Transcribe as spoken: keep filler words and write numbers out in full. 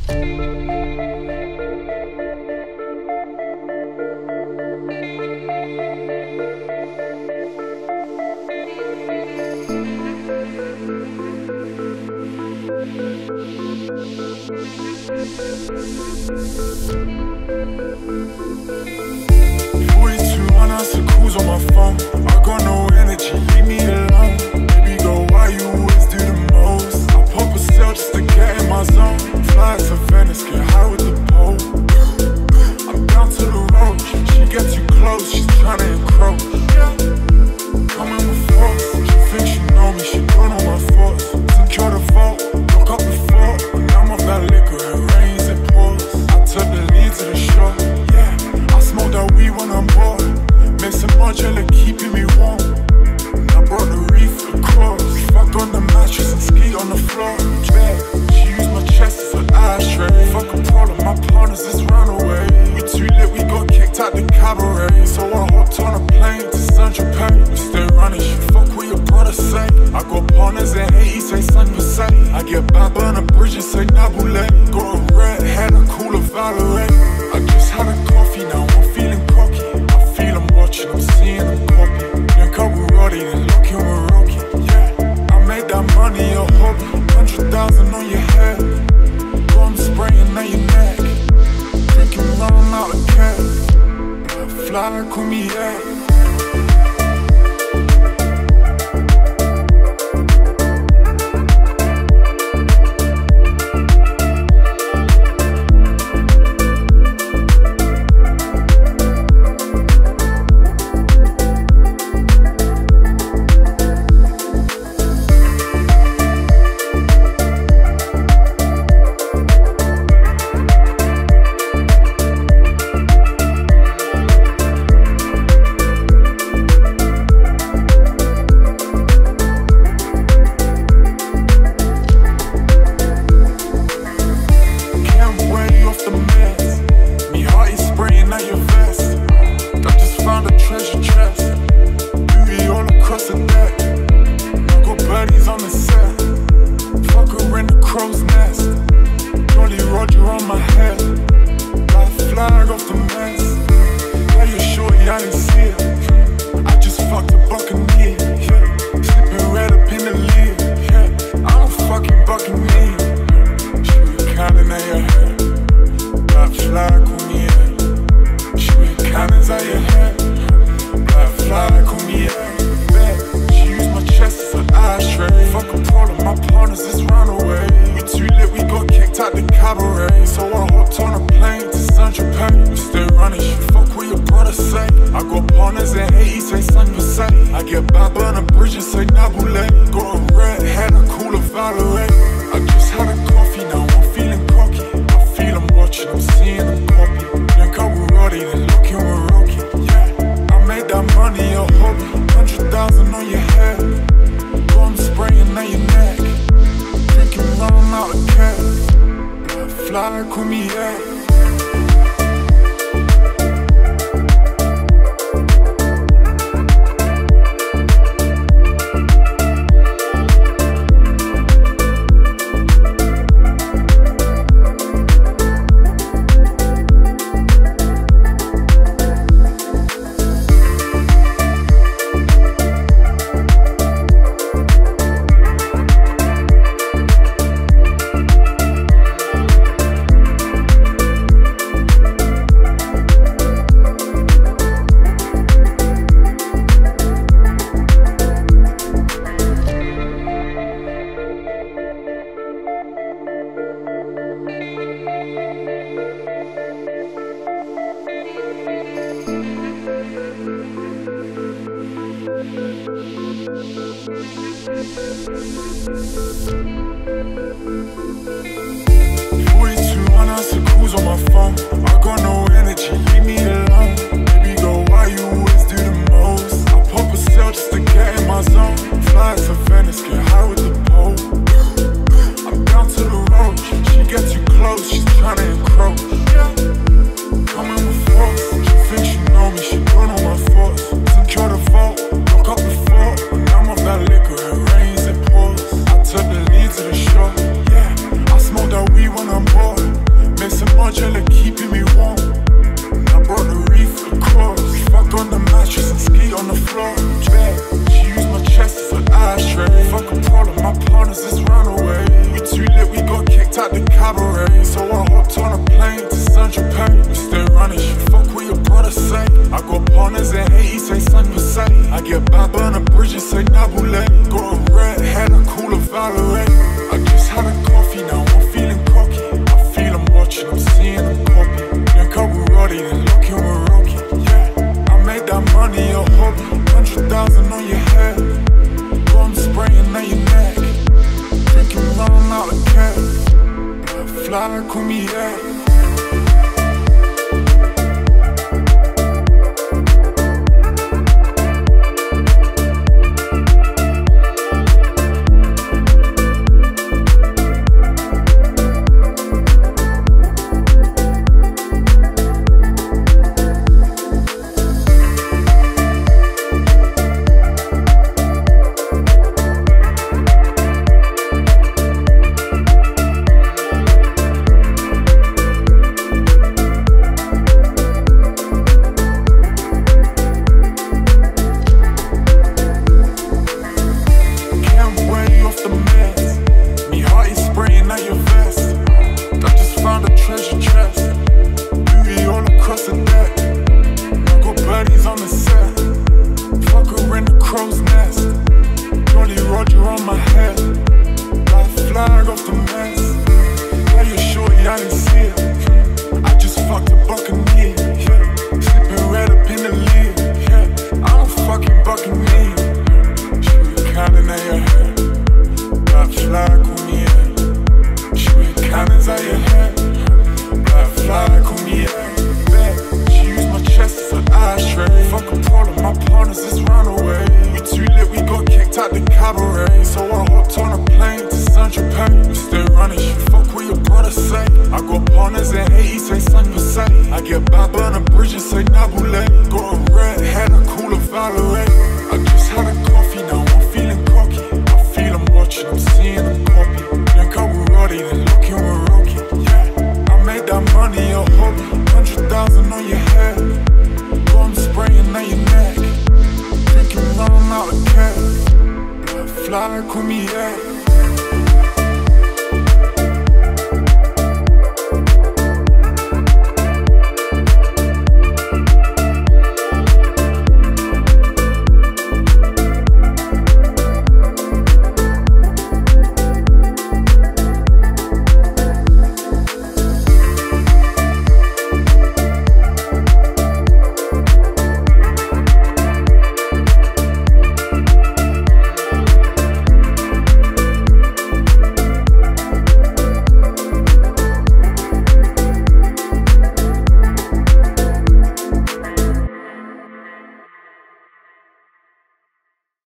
forty-two unanswered calls on my phone. I got no energy, leave me alone. Baby girl, why you always do the most? I pop a cell just to get in my zone. Fly to Venice, get high with the pole. I'm down to the road. She gets too close, she's trying to encroach. Coming with force. She thinks she know me, she don't know my thoughts. Secure the vault, lock up the fort. When I'm off that liquor, it rains, it pours. I took the lead to the shore. Yeah, I smoke that weed when I'm bored. Make some modular, keeping me warm. And I brought the reef for the cross. Fuck on the mattress and ski on the floor. Yeah, she used my chest as an ashtray. Fuck a problem, my partners just ran away. We too lit, we got kicked out the cabaret. So I hopped on a plane to Saint-Tropez. We stay running, she fuck what your brother say. I got partners in Haiti, say San Jose. I get bad on a bridge and say Nabule. Got a red head, I call her Valerie. I just had a coffee, now I'm feeling cocky. I feel I'm watching, I'm seeing them copy. Link up with Roddy, then looking with Rocky. Yeah, I made that money a hobby. Hundred thousand on your head. Bomb spraying on your neck. Drinking rum out of keg. Fly, call me, yeah. Fly, call me, yeah. cabaret. So I hopped on a plane to Saint Tropez. We stay running shit, fuck what your brother say. I got partners in Haiti, say San Jose. I get back burn a bridge and say Nabule. Got a red head, a cooler Valerie. I just had a coffee, now I'm feeling cocky. I feel I'm watching, I'm seeing them copy. Think I was Roddy, then looking with Rocky. Yeah, I made that money a hobby. Hundred thousand on your head, got 'em spraying at your neck. Drinking rum out of cat. Fly, call me yeah. Fly, call me yeah.